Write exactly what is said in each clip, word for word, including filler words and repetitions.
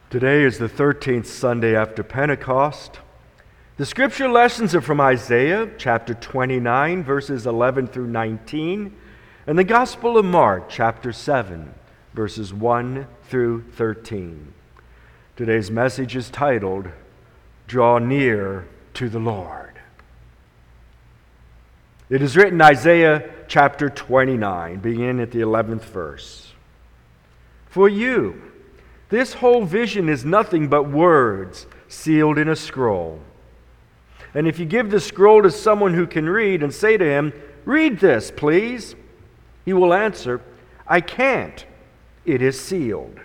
Today is the thirteenth Sunday after Pentecost. The scripture lessons are from Isaiah chapter twenty-nine, verses eleven through nineteen, and the Gospel of Mark chapter seven, verses one through thirteen. Today's message is titled, Draw Near to the Lord. It is written in Isaiah chapter twenty-nine, beginning at the eleventh verse. For you, this whole vision is nothing but words sealed in a scroll. And if you give the scroll to someone who can read and say to him, "Read this, please," he will answer, "I can't. It is sealed."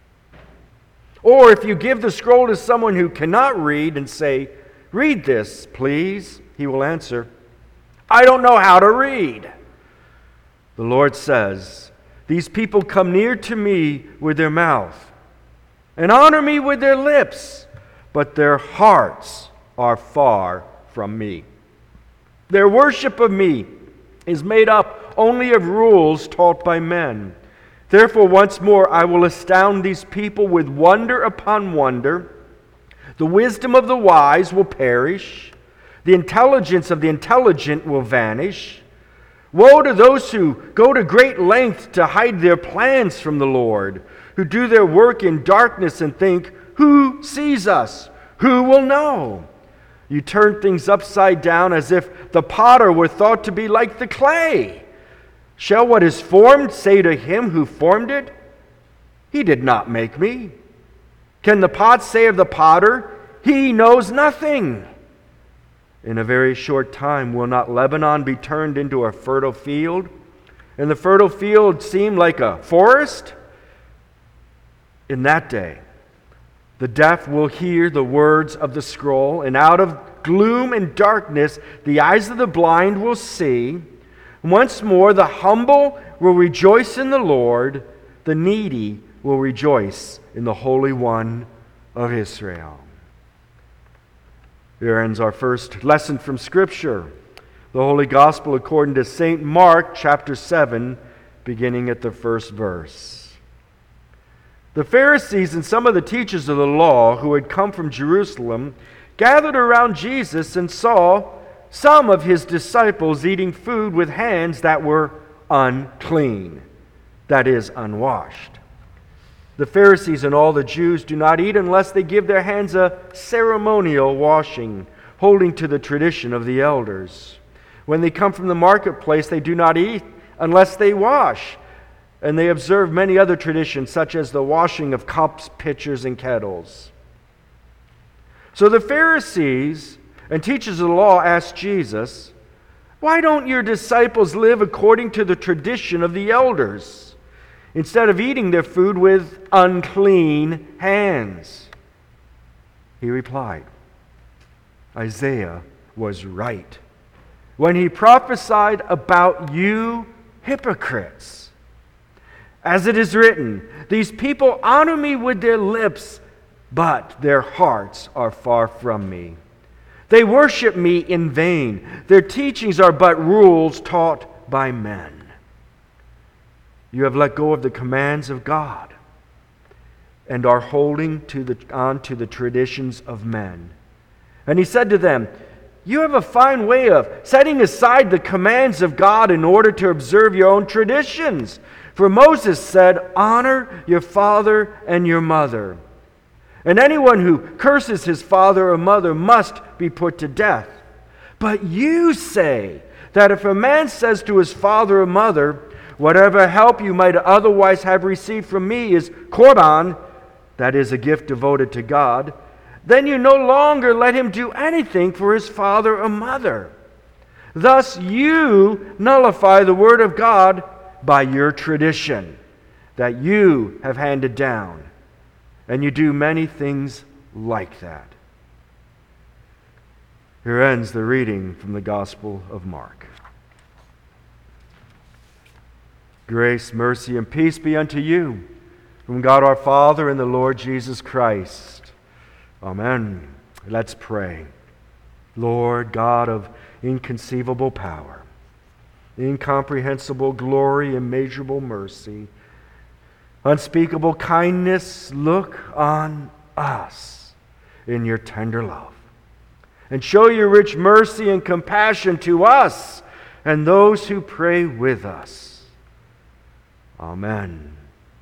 Or if you give the scroll to someone who cannot read and say, "Read this, please," he will answer, "I don't know how to read." The Lord says, "These people come near to me with their mouth and honor me with their lips, but their hearts are far from me. Their worship of me is made up only of rules taught by men. Therefore, once more, I will astound these people with wonder upon wonder. The wisdom of the wise will perish. The intelligence of the intelligent will vanish. Woe to those who go to great length to hide their plans from the Lord, who do their work in darkness and think, 'Who sees us? Who will know?' You turn things upside down as if the potter were thought to be like the clay. Shall what is formed say to him who formed it, 'He did not make me'? Can the pot say of the potter, 'He knows nothing'? In a very short time will not Lebanon be turned into a fertile field, and the fertile field seem like a forest? In that day, the deaf will hear the words of the scroll, and out of gloom and darkness the eyes of the blind will see. Once more the humble will rejoice in the Lord, the needy will rejoice in the Holy One of Israel." Here ends our first lesson from Scripture, the Holy Gospel according to Saint Mark chapter seven, beginning at the first verse. The Pharisees and some of the teachers of the law who had come from Jerusalem gathered around Jesus and saw some of his disciples eating food with hands that were unclean, that is, unwashed. The Pharisees and all the Jews do not eat unless they give their hands a ceremonial washing, holding to the tradition of the elders. When they come from the marketplace, they do not eat unless they wash, and they observe many other traditions, such as the washing of cups, pitchers, and kettles. So the Pharisees and teachers of the law asked Jesus, "Why don't your disciples live according to the tradition of the elders, instead of eating their food with unclean hands?" He replied, "Isaiah was right when he prophesied about you hypocrites. As it is written, 'These people honor me with their lips, but their hearts are far from me. They worship me in vain. Their teachings are but rules taught by men.' You have let go of the commands of God and are holding to the, on to the traditions of men." And he said to them, "You have a fine way of setting aside the commands of God in order to observe your own traditions. For Moses said, 'Honor your father and your mother.' And anyone who curses his father or mother must be put to death. But you say that if a man says to his father or mother, 'Whatever help you might otherwise have received from me is korban,' that is, a gift devoted to God, then you no longer let him do anything for his father or mother. Thus you nullify the word of God by your tradition that you have handed down, and you do many things like that." Here ends the reading from the Gospel of Mark. Grace, mercy, and peace be unto you from God our Father and the Lord Jesus Christ. Amen. Let's pray. Lord God of inconceivable power, incomprehensible glory, immeasurable mercy, unspeakable kindness, look on us in your tender love. And show your rich mercy and compassion to us and those who pray with us. Amen.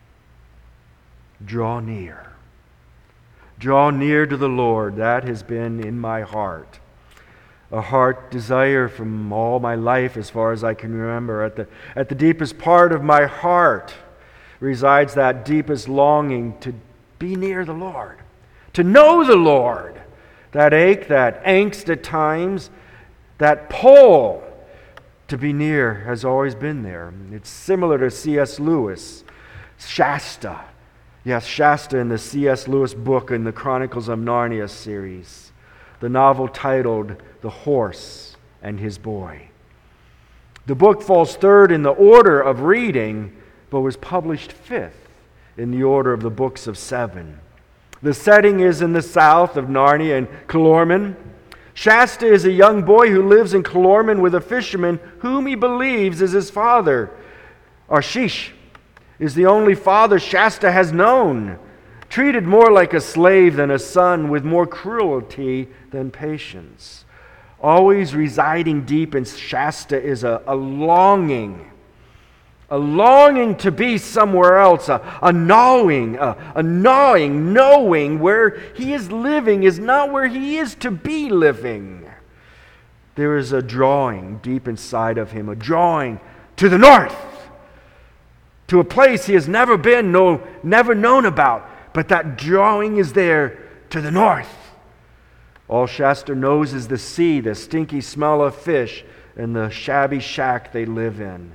Draw near. Draw near to the Lord. That has been in my heart. A heart desire from all my life as far as I can remember. At the, at the deepest part of my heart resides that deepest longing to be near the Lord, to know the Lord. That ache, that angst at times, that pull to be near has always been there. It's similar to C S Lewis, Shasta. Yes, Shasta in the C S Lewis book in the Chronicles of Narnia series. The novel titled The Horse and His Boy. The book falls third in the order of reading, but was published fifth in the order of the books of seven. The setting is in the south of Narnia and Calormen. Shasta is a young boy who lives in Calormen with a fisherman whom he believes is his father. Arshish is the only father Shasta has known, treated more like a slave than a son, with more cruelty than patience. Always residing deep in Shasta is a, a longing, a longing to be somewhere else, a, a gnawing, a, a gnawing, knowing where he is living is not where he is to be living. There is a drawing deep inside of him, a drawing to the north, to a place he has never been, no, never known about, but that drawing is there to the north. All Shasta knows is the sea, the stinky smell of fish, and the shabby shack they live in.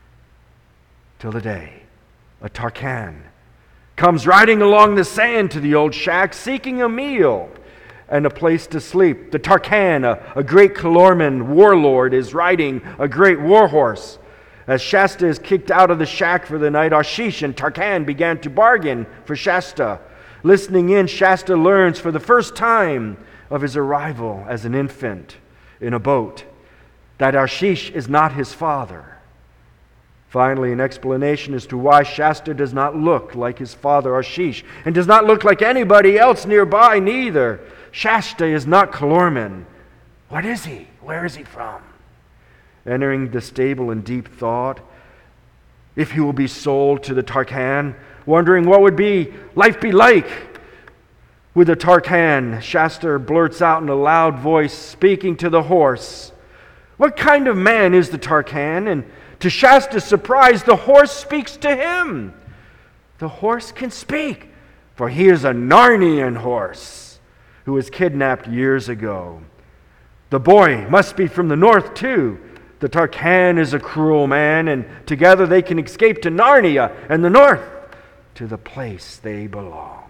Till the day a Tarkan comes riding along the sand to the old shack, seeking a meal and a place to sleep. The Tarkan, a, a great Calormen warlord, is riding a great warhorse. As Shasta is kicked out of the shack for the night, Arshish and Tarkan began to bargain for Shasta. Listening in, Shasta learns for the first time of his arrival as an infant in a boat that Arshish is not his father. Finally, an explanation as to why Shasta does not look like his father Arshish and does not look like anybody else nearby neither. Shasta is not Calormen. What is he? Where is he from? Entering the stable in deep thought, if he will be sold to the Tarkan, wondering what would be life be like with the Tarkan, Shasta blurts out in a loud voice, speaking to the horse, "What kind of man is the Tarkan?" And to Shasta's surprise, the horse speaks to him. The horse can speak, for he is a Narnian horse who was kidnapped years ago. The boy must be from the north too. The Tarkan is a cruel man, and together they can escape to Narnia and the north, to the place they belong.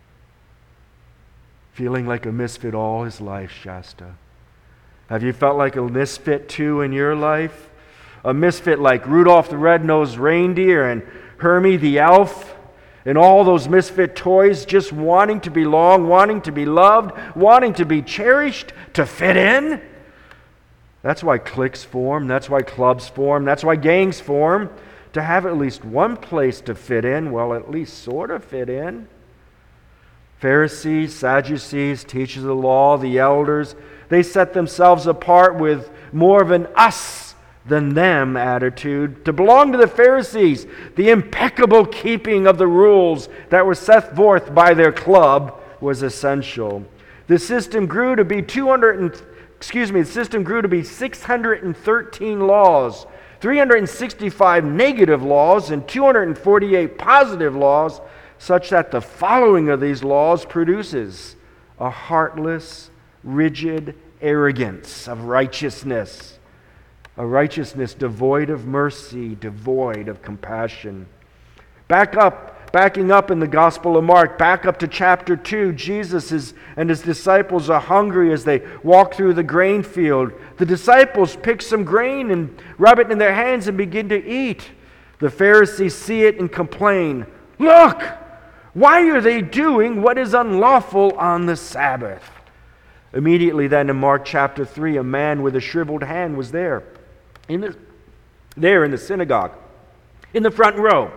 Feeling like a misfit all his life, Shasta. Have you felt like a misfit too in your life? A misfit like Rudolph the Red-Nosed Reindeer and Hermie the Elf and all those misfit toys, just wanting to belong, wanting to be loved, wanting to be cherished, to fit in? That's why cliques form, that's why clubs form, that's why gangs form, to have at least one place to fit in, well, at least sort of fit in. Pharisees, Sadducees, teachers of the law, the elders, they set themselves apart with more of an us than them attitude. To belong to the Pharisees, the impeccable keeping of the rules that were set forth by their club was essential. The system grew to be two hundred and, excuse me, the system grew to be six hundred thirteen laws, three hundred sixty-five negative laws, and two hundred forty-eight positive laws, such that the following of these laws produces a heartless, rigid arrogance of righteousness. A righteousness devoid of mercy, devoid of compassion. Back up, backing up in the Gospel of Mark, back up to chapter two, Jesus is, and his disciples are hungry as they walk through the grain field. The disciples pick some grain and rub it in their hands and begin to eat. The Pharisees see it and complain, "Look, why are they doing what is unlawful on the Sabbath?" Immediately then in Mark chapter three, a man with a shriveled hand was there. In the, there in the synagogue, in the front row.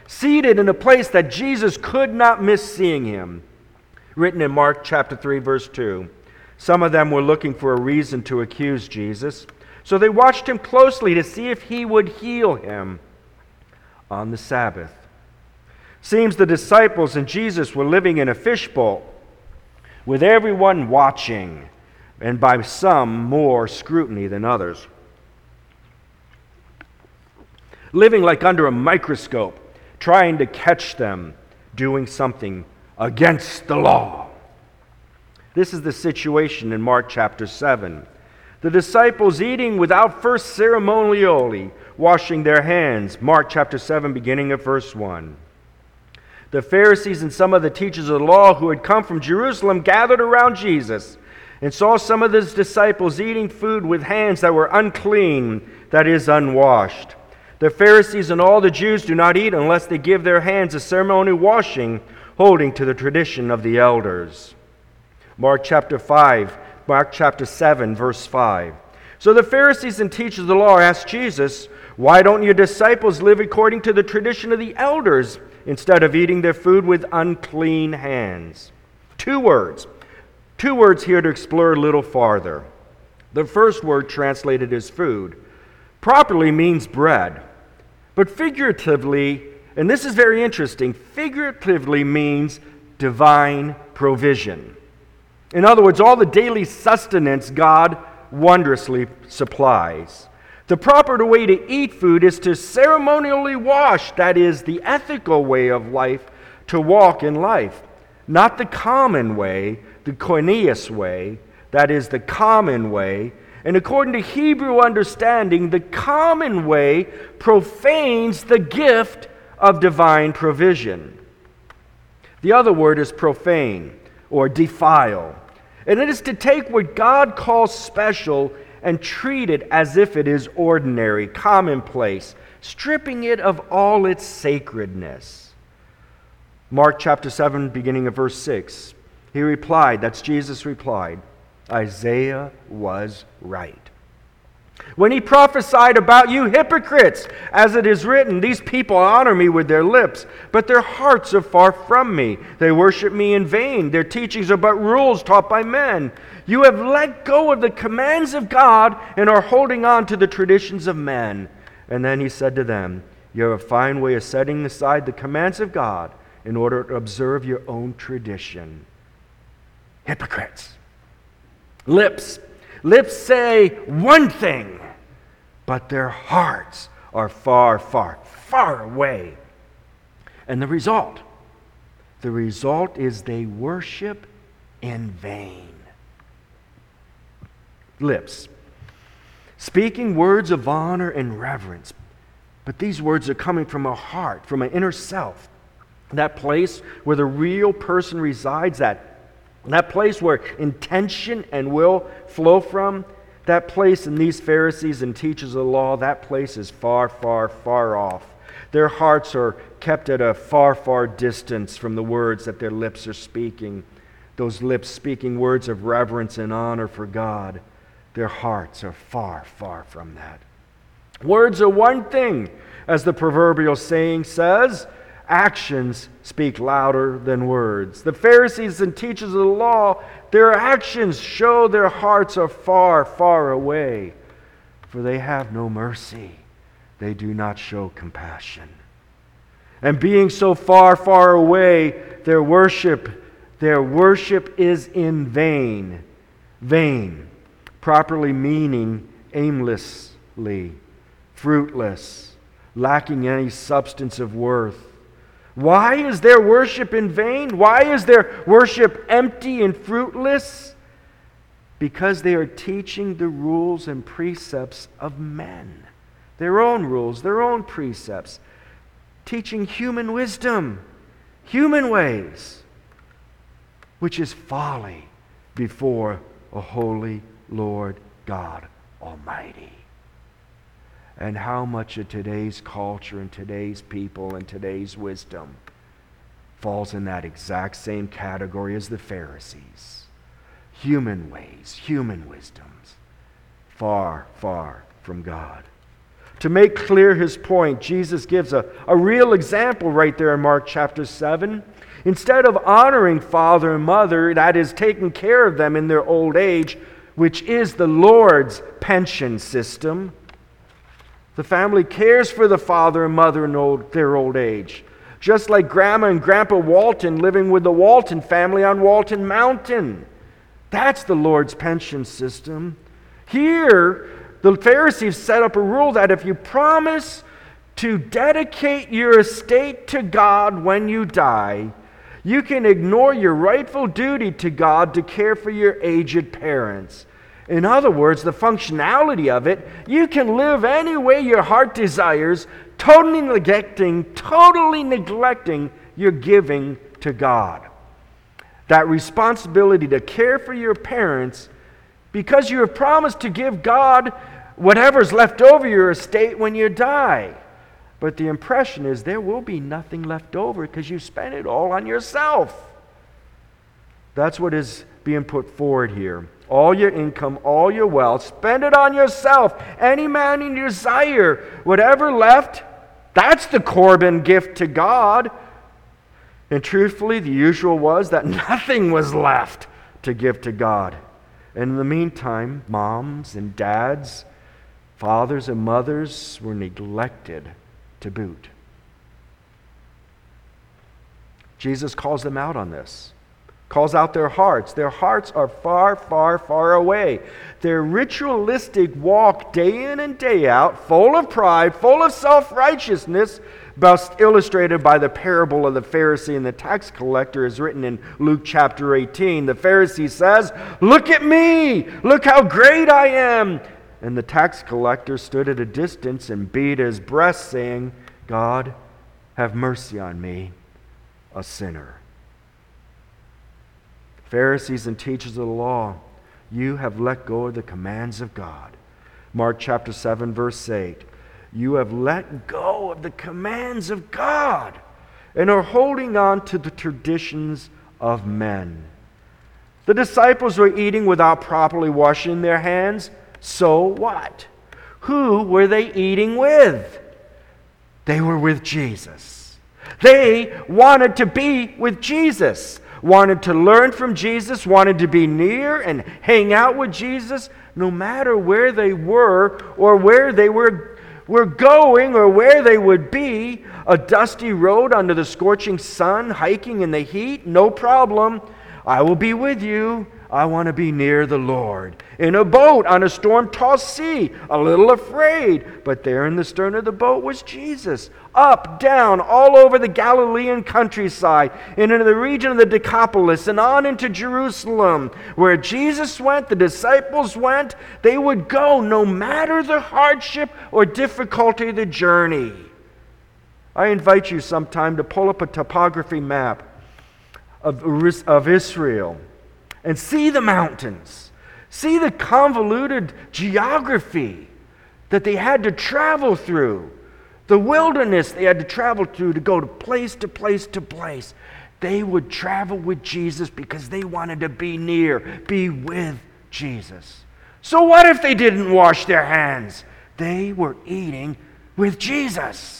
seated in a place that Jesus could not miss seeing him. Written in Mark chapter three, verse two. Some of them were looking for a reason to accuse Jesus, so they watched him closely to see if he would heal him on the Sabbath. Seems the disciples and Jesus were living in a fishbowl, with everyone watching, and by some more scrutiny than others. Living like under a microscope, trying to catch them doing something against the law. This is the situation in Mark chapter seven. The disciples eating without first ceremonially washing their hands. Mark chapter seven, beginning at verse one. The Pharisees and some of the teachers of the law who had come from Jerusalem gathered around Jesus and saw some of his disciples eating food with hands that were unclean, that is, unwashed. The Pharisees and all the Jews do not eat unless they give their hands a ceremonial washing, holding to the tradition of the elders. Mark chapter five, Mark chapter seven, verse five. So the Pharisees and teachers of the law asked Jesus, "Why don't your disciples live according to the tradition of the elders instead of eating their food with unclean hands?" Two words. Two words here to explore a little farther. The first word, translated as food, properly means bread. But figuratively, and this is very interesting, figuratively means divine provision. In other words, all the daily sustenance God wondrously supplies. The proper way to eat food is to ceremonially wash, that is, the ethical way of life to walk in life. Not the common way, the koineus way, that is, the common way. And according to Hebrew understanding, the common way profanes the gift of divine provision. The other word is profane, or defile. And it is to take what God calls special and treat it as if it is ordinary, commonplace, stripping it of all its sacredness. Mark chapter seven, beginning of verse six. He replied, that's Jesus replied, Isaiah was right when he prophesied about you hypocrites, as it is written, these people honor me with their lips, but their hearts are far from me. They worship me in vain. Their teachings are but rules taught by men. You have let go of the commands of God and are holding on to the traditions of men. And then he said to them, you have a fine way of setting aside the commands of God in order to observe your own tradition. Hypocrites. Lips. Lips say one thing, but their hearts are far, far, far away. And the result, the result is they worship in vain. Lips. Speaking words of honor and reverence, but these words are coming from a heart, from an inner self. That place where the real person resides at. That place where intention and will flow from, that place in these Pharisees and teachers of the law, that place is far, far, far off. Their hearts are kept at a far, far distance from the words that their lips are speaking. Those lips speaking words of reverence and honor for God. Their hearts are far, far from that. Words are one thing, as the proverbial saying says. Actions speak louder than words. The Pharisees and teachers of the law, their actions show their hearts are far, far away. For they have no mercy. They do not show compassion. And being so far, far away, their worship, their worship is in vain. Vain, properly meaning aimlessly, fruitless, lacking any substance of worth. Why is their worship in vain? Why is their worship empty and fruitless? Because they are teaching the rules and precepts of men. Their own rules, their own precepts. Teaching human wisdom, human ways, which is folly before a holy Lord God Almighty. And how much of today's culture and today's people and today's wisdom falls in that exact same category as the Pharisees. Human ways, human wisdoms, far, far from God. To make clear his point, Jesus gives a, a real example right there in Mark chapter seven. Instead of honoring father and mother, that is, taking care of them in their old age, which is the Lord's pension system, the family cares for the father and mother in old, their old age. Just like Grandma and Grandpa Walton living with the Walton family on Walton Mountain. That's the Lord's pension system. Here, the Pharisees set up a rule that if you promise to dedicate your estate to God when you die, you can ignore your rightful duty to God to care for your aged parents. In other words, the functionality of it, you can live any way your heart desires, totally neglecting, totally neglecting your giving to God. That responsibility to care for your parents, because you have promised to give God whatever's left over your estate when you die. But the impression is there will be nothing left over because you spent it all on yourself. That's what is being put forward here. All your income, all your wealth, spend it on yourself. Any man you desire, whatever left, that's the Corban gift to God. And truthfully, the usual was that nothing was left to give to God. And in the meantime, moms and dads, fathers and mothers were neglected to boot. Jesus calls them out on this. Calls out their hearts. Their hearts are far, far, far away. Their ritualistic walk day in and day out, full of pride, full of self-righteousness, best illustrated by the parable of the Pharisee and the tax collector, is written in Luke chapter eighteen. The Pharisee says, "Look at me! Look how great I am!" And the tax collector stood at a distance and beat his breast, saying, "God, have mercy on me, a sinner." Pharisees and teachers of the law, you have let go of the commands of God. Mark chapter seven, verse eight. You have let go of the commands of God and are holding on to the traditions of men. The disciples were eating without properly washing their hands. So what? Who were they eating with? They were with Jesus. They wanted to be with Jesus. Wanted to learn from Jesus, wanted to be near and hang out with Jesus, no matter where they were or where they were, were going or where they would be. A dusty road under the scorching sun, hiking in the heat, no problem. I will be with you. I want to be near the Lord. In a boat on a storm-tossed sea, a little afraid, but there in the stern of the boat was Jesus. Up, down, all over the Galilean countryside, and into the region of the Decapolis, and on into Jerusalem. Where Jesus went, the disciples went. They would go no matter the hardship or difficulty of the journey. I invite you sometime to pull up a topography map of, of Israel and see the mountains. See the convoluted geography that they had to travel through. The wilderness they had to travel through to go to place to place to place. They would travel with Jesus because they wanted to be near, be with Jesus. So what if they didn't wash their hands? They were eating with Jesus.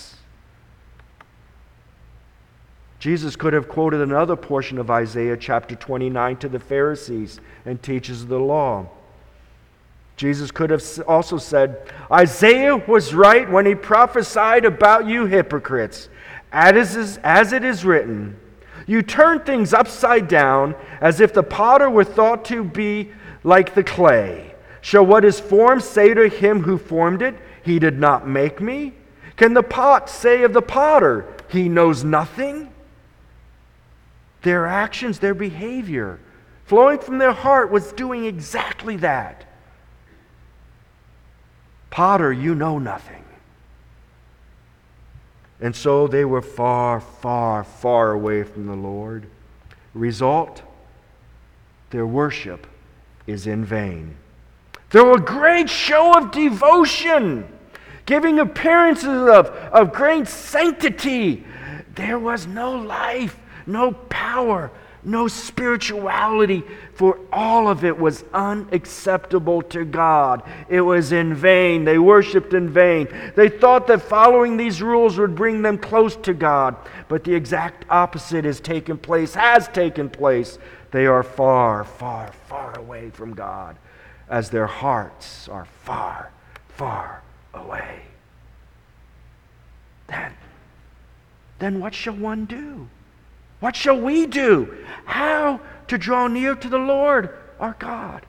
Jesus could have quoted another portion of Isaiah chapter twenty-nine to the Pharisees and teachers of the law. Jesus could have also said, Isaiah was right when he prophesied about you hypocrites. As it is written, you turn things upside down as if the potter were thought to be like the clay. Shall what is formed say to him who formed it, he did not make me? Can the pot say of the potter, he knows nothing? Their actions, their behavior, flowing from their heart was doing exactly that. Potter, you know nothing. And so they were far, far, far away from the Lord. Result, their worship is in vain. There were a great show of devotion, giving appearances of, of great sanctity. There was no life, no power, no spirituality, for all of it was unacceptable to God. It was in vain. They worshiped in vain. They thought that following these rules would bring them close to God, but the exact opposite has taken place, has taken place. They are far, far, far away from God, as their hearts are far, far away. Then, then what shall one do? What shall we do? How to draw near to the Lord our God?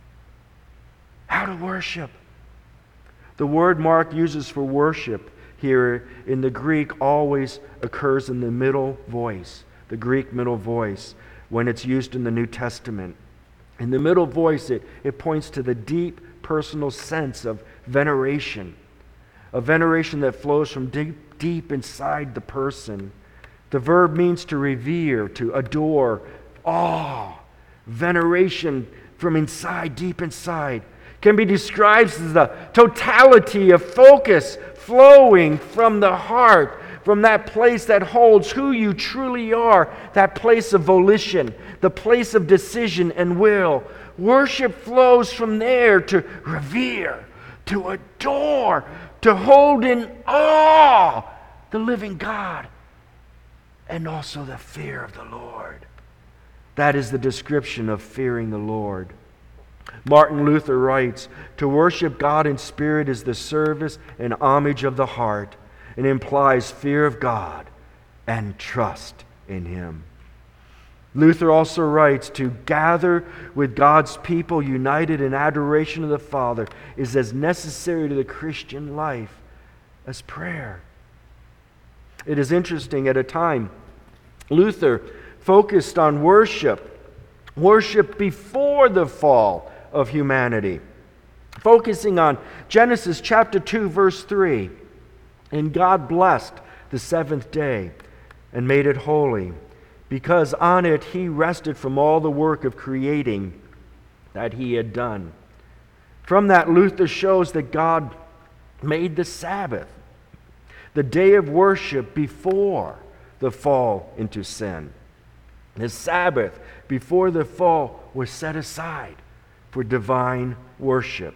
How to worship? The word Mark uses for worship here in the Greek always occurs in the middle voice, the Greek middle voice, when it's used in the New Testament. In the middle voice, it, it points to the deep personal sense of veneration, a veneration that flows from deep, deep inside the person. The verb means to revere, to adore, awe, veneration from inside, deep inside. Can be described as the totality of focus flowing from the heart, from that place that holds who you truly are, that place of volition, the place of decision and will. Worship flows from there to revere, to adore, to hold in awe the living God, and also the fear of the Lord. That is the description of fearing the Lord. Martin Luther writes, "To worship God in spirit is the service and homage of the heart, and implies fear of God and trust in Him." Luther also writes, "To gather with God's people united in adoration of the Father is as necessary to the Christian life as prayer." It is interesting, at a time Luther focused on worship, worship before the fall of humanity, focusing on Genesis chapter two, verse three. "And God blessed the seventh day and made it holy, because on it He rested from all the work of creating that He had done." From that, Luther shows that God made the Sabbath, the day of worship, before the fall into sin. The Sabbath before the fall was set aside for divine worship.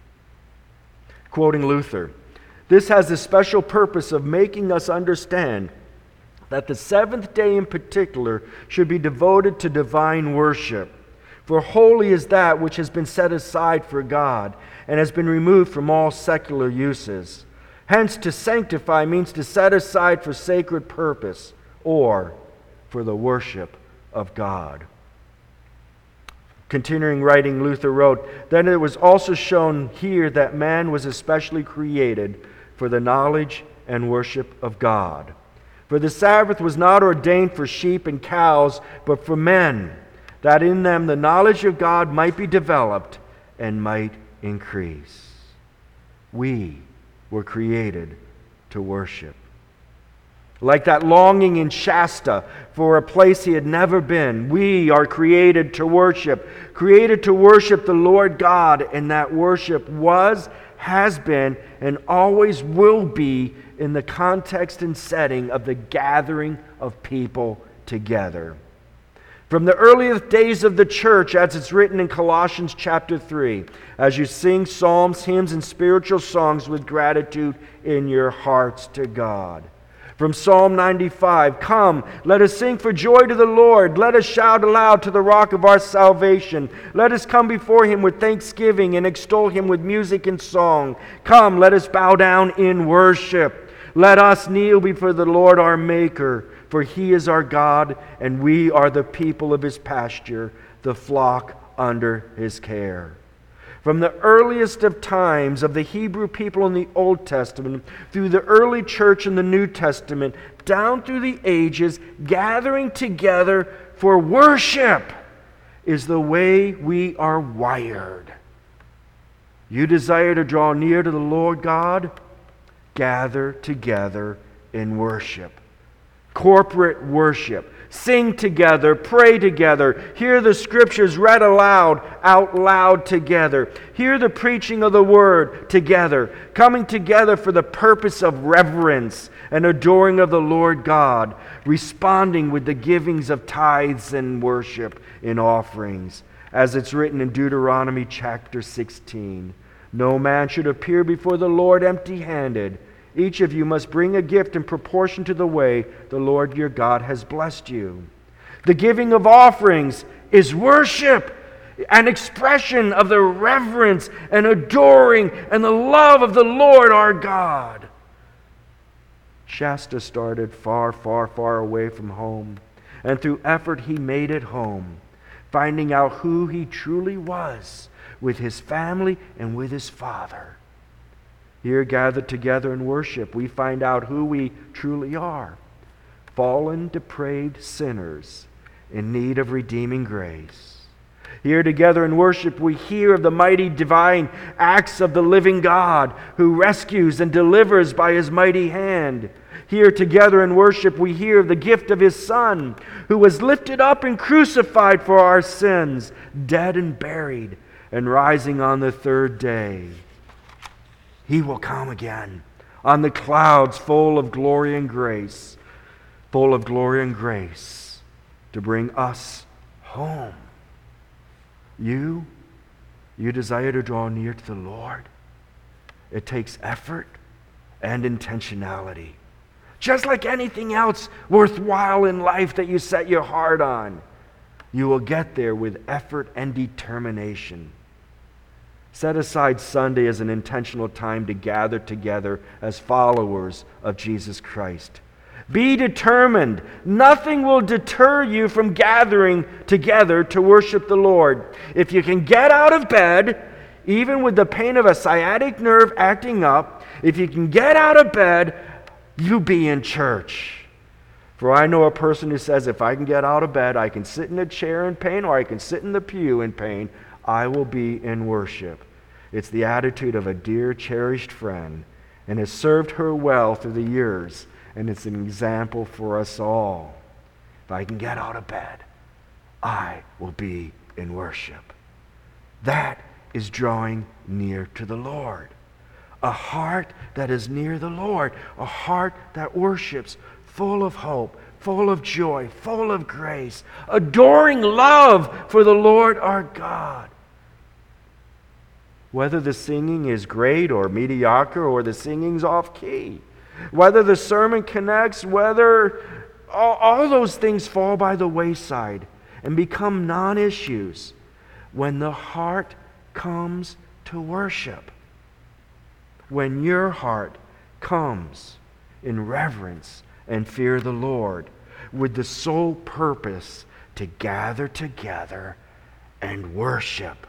Quoting Luther, "This has the special purpose of making us understand that the seventh day in particular should be devoted to divine worship. For holy is that which has been set aside for God and has been removed from all secular uses. Hence, to sanctify means to set aside for sacred purpose or for the worship of God." Continuing writing, Luther wrote, "Then it was also shown here that man was especially created for the knowledge and worship of God. For the Sabbath was not ordained for sheep and cows, but for men, that in them the knowledge of God might be developed and might increase." We were created to worship. Like that longing in Shasta for a place he had never been, we are created to worship, created to worship the Lord God, and that worship was, has been, and always will be in the context and setting of the gathering of people together. From the earliest days of the church, as it's written in Colossians chapter three, as you sing psalms, hymns, and spiritual songs with gratitude in your hearts to God. From Psalm ninety-five, "Come, let us sing for joy to the Lord. Let us shout aloud to the rock of our salvation. Let us come before Him with thanksgiving and extol Him with music and song. Come, let us bow down in worship. Let us kneel before the Lord our Maker, for He is our God, and we are the people of His pasture, the flock under His care." From the earliest of times of the Hebrew people in the Old Testament, through the early church in the New Testament, down through the ages, gathering together for worship is the way we are wired. You desire to draw near to the Lord God? Gather together in worship. corporate worship. Sing together, pray together, hear the scriptures read aloud, out loud together. Hear the preaching of the word together, coming together for the purpose of reverence and adoring of the Lord God, responding with the givings of tithes and worship in offerings. As it's written in Deuteronomy chapter sixteen, no man should appear before the Lord empty-handed. Each of you must bring a gift in proportion to the way the Lord your God has blessed you. The giving of offerings is worship, an expression of the reverence and adoring and the love of the Lord our God. Shasta started far, far, far away from home, and through effort he made it home, finding out who he truly was with his family and with his Father. Here, gathered together in worship, we find out who we truly are. Fallen, depraved sinners in need of redeeming grace. Here together in worship, we hear of the mighty divine acts of the living God who rescues and delivers by His mighty hand. Here together in worship, we hear of the gift of His Son, who was lifted up and crucified for our sins, dead and buried, and rising on the third day. He will come again on the clouds full of glory and grace, full of glory and grace to bring us home. You, you desire to draw near to the Lord. It takes effort and intentionality. Just like anything else worthwhile in life that you set your heart on, you will get there with effort and determination. Set aside Sunday as an intentional time to gather together as followers of Jesus Christ. Be determined. Nothing will deter you from gathering together to worship the Lord. If you can get out of bed, even with the pain of a sciatic nerve acting up, if you can get out of bed, you be in church. For I know a person who says, if I can get out of bed, I can sit in a chair in pain or I can sit in the pew in pain, I will be in worship. It's the attitude of a dear, cherished friend, and has served her well through the years, and it's an example for us all. If I can get out of bed, I will be in worship. That is drawing near to the Lord. A heart that is near the Lord, a heart that worships, full of hope, full of joy, full of grace, adoring love for the Lord our God. Whether the singing is great or mediocre or the singing's off key, whether the sermon connects, whether all, all those things fall by the wayside and become non-issues when the heart comes to worship. When your heart comes in reverence and fear the Lord with the sole purpose to gather together and worship.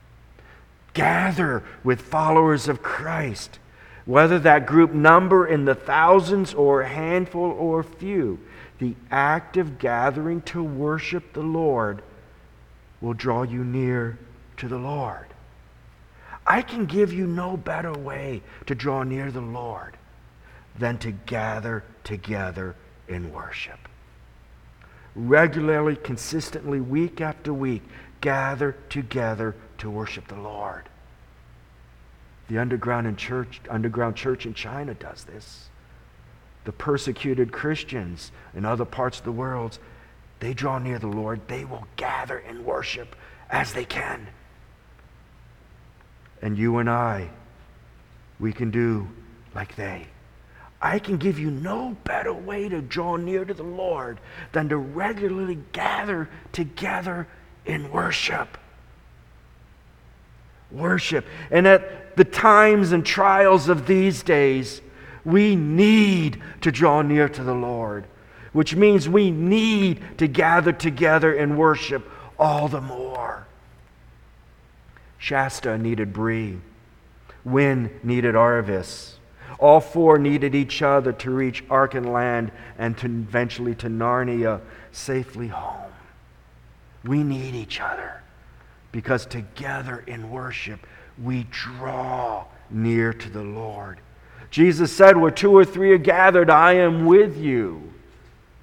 Gather with followers of Christ, whether that group number in the thousands or a handful or few. The act of gathering to worship the Lord will draw you near to the Lord. I can give you no better way to draw near the Lord than to gather together in worship. Regularly, consistently, week after week, gather together to worship the Lord. The underground in church, underground church in China does this. The persecuted Christians in other parts of the world, they draw near the Lord. They will gather and worship as they can. And you and I, we can do like they. I can give you no better way to draw near to the Lord than to regularly gather together in worship. Worship. And at the times and trials of these days, we need to draw near to the Lord, which means we need to gather together in worship all the more. Shasta needed Bree. Wynn needed Arvis. All four needed each other to reach Arkan land and to eventually to Narnia safely home. We need each other because together in worship we draw near to the Lord. Jesus said, where two or three are gathered, I am with you.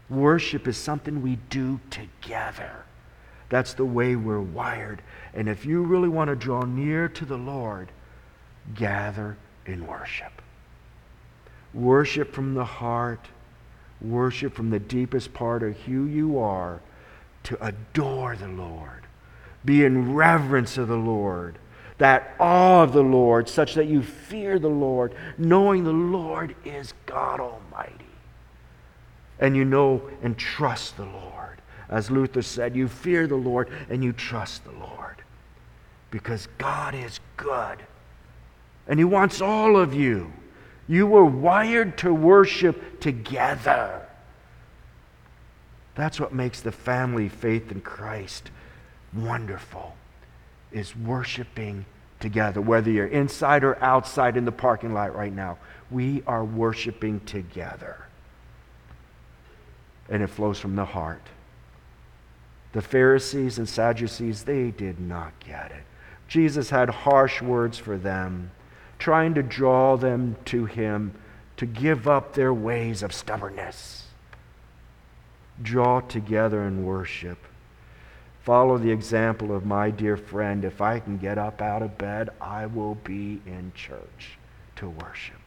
Worship is something we do together. That's the way we're wired. And if you really want to draw near to the Lord, gather in worship. Worship from the heart. Worship from the deepest part of who you are, to adore the Lord. Be in reverence of the Lord. That awe of the Lord, such that you fear the Lord, knowing the Lord is God Almighty. And you know and trust the Lord. As Luther said, you fear the Lord and you trust the Lord. Because God is good. And He wants all of you. You were wired to worship together. That's what makes the family faith in Christ wonderful, is worshiping together. Whether you're inside or outside in the parking lot right now, we are worshiping together. And it flows from the heart. The Pharisees and Sadducees, they did not get it. Jesus had harsh words for them, trying to draw them to Him to give up their ways of stubbornness. Draw together in worship. Follow the example of my dear friend. If I can get up out of bed, I will be in church to worship.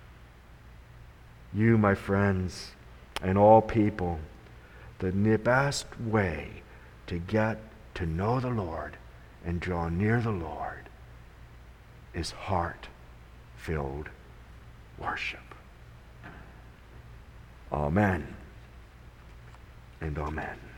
You, my friends, and all people, the best way to get to know the Lord and draw near the Lord is heart-filled worship. Amen and amen.